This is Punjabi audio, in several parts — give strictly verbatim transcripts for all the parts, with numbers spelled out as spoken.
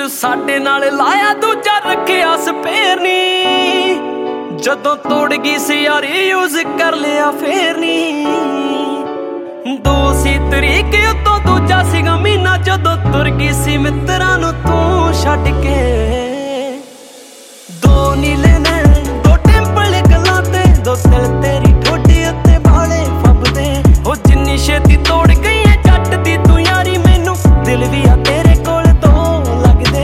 ਸਾਡੇ ਨਾਲ ਲਾਇਆ ਦੂਜਾ ਰੱਖਿਆ ਸਪੇਰ ਨੀ। ਜਦੋਂ ਤੋੜ ਗਈ ਸੀ ਯਾਰੀ ਯੂਜ਼ ਕਰ ਲਿਆ ਫੇਰ ਨੀ। ਦੋ ਸੀ ਤਰੀਕ ਉਤੋਂ ਦੂਜਾ ਸੀਗਾ ਮਹੀਨਾ ਜਦੋਂ ਤੁਰ ਗਈ ਸੀ ਮਿੱਤਰਾਂ ਨੂੰ ਤੂੰ ਛੱਡ ਕੇ। ਦੋ ਨੀਲੇ ਨੇ ਦੋ ਟੈਂਪਲ ਗੱਲਾਂ ਤੇ ਦੋ ਦਿਲ ਤੇਰੀ ਠੋਡੀ ਉੱਤੇ ਬਾਲੇ ਫੱਬਦੇ। ਉਹ ਜਿੰਨੀ ਛੇਤੀ ਤੋੜ ਗਈ ਐ ਜੱਟ ਦੀ ਤੂੰ ਯਾਰੀ ਮੈਨੂੰ ਦਿਲ ਵੀ ਆ ਤੇਰੇ ਕੋਲ ਤੋਂ ਲੱਗਦੇ।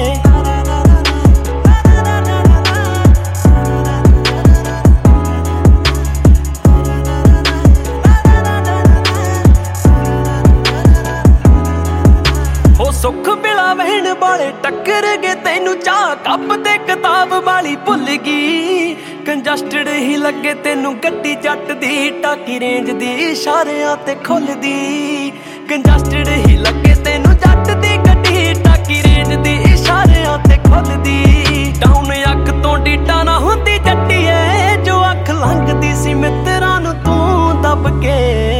ਉਹ ਸੁੱਖ ਬਿਲਾ ਵਹਿਣ ਵਾਲੇ ਟੱਕਰ ਗਏ ਤੈਨੂੰ ਚਾਹ ਕੱਪ ਤੇ ਕਿਤਾਬ ਵਾਲੀ ਭੁੱਲ ਗਈ। ਕੰਜਸਟਡ ਹੀ ਲੱਗੇ ਤੈਨੂੰ ਗੱਡੀ ਜੱਟ ਦੀ ਟਾਕੀ ਰੇਂਜ ਦੀ ਇਸ਼ਾਰਿਆਂ ਤੇ ਖੁੱਲਦੀ। ਕੰਜਸਟਡ ਹੀ ਲੱਗੇ ਤੈਨੂੰ ਜੱਟ ਦੀ ਗੱਡੀ ਟਾਕੀ ਰੇਂਜ ਦੀ ਇਸ਼ਾਰਿਆਂ ਤੇ ਖੁੱਲਦੀ। ਡਾਊਨ ਅੱਖ ਤੋਂ ਡੀਟਾ ਨਾ ਹੁੰਦੀ ਜੱਟੀ ਏ ਜੋ ਅੱਖ ਲੰਘਦੀ ਸੀ ਮਿੱਤਰਾਂ ਨੂੰ ਤੂੰ ਦੱਬ ਕੇ।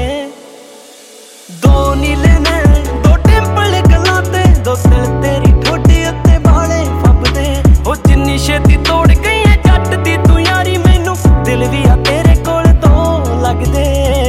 ਦੋ ਨੀਲੇ ਨੇ ਦੋ ਟੈਂਪਲ ਗੱਲਾਂ ਤੇ ਦੋ ਦਿਲ ਤੇਰੀ ਠੋਡੀ ਉੱਤੇ ਬਾਲੇ ਫੱਬਦੇ। ਉਹ ਜਿੰਨੀ ਛੇਤੀ ਤੋੜ ਗਈ ਐ ਜੱਟ ਦੀ ਤੂੰ ਯਾਰੀ ਮੈਨੂੰ ਦਿਲ ਵੀ ਆ ਤੇਰੇ ਕੋਲ ਤੋਂ ਲੱਗਦੇ।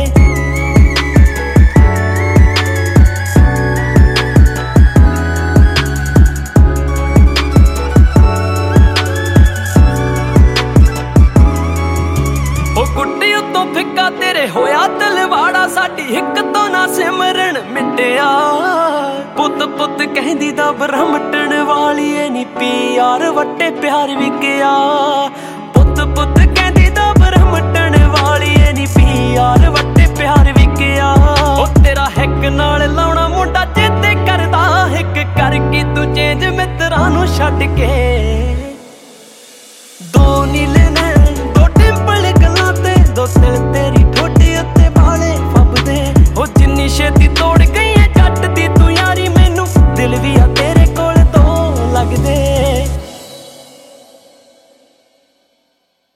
ਉਹ ਗੁੱਡੀ ਉੱਤੋਂ ਫਿੱਕਾ ਤੇਰੇ ਹੋਇਆ ਤਲਵਾੜਾ ਸਾਡੀ ਹਿੱਕ ਤੋਂ ਨਾ ਸਿਮਰਨ ਮਿਟਿਆ। ਪੁੱਤ ਪੁੱਤ ਕਹਿੰਦੀ ਦਾ ਬ੍ਰਹਮਟਣ ਵਾਲੀ ਏ ਨੀ ਪਿਆਰ ਵੱਟੇ ਪਿਆਰ ਵਿਕਿਆ। ਪੁੱਤ ਪੁੱਤ ਕਹਿੰਦੀ ਦਾ ਬ੍ਰਹਮਟਣ ਵਾਲੀ ਏ ਨੀ ਪਿਆਰ ਵੱਟੇ ਪਿਆਰ ਵਿਕਿਆ। ਉਹ ਤੇਰਾ ਹਿੱਕ ਨਾਲ ਲਾਉਣਾ ਮੁੰਡਾ ਚੇਤੇ ਕਰਦਾ ਹਿੱਕ ਕਰਕੇ ਤੂੰ ਚੇਂਜ ਮਿੱਤਰਾਂ ਨੂੰ ਛੱਡ ਕੇ। ਦੋ ਨੀਲੇ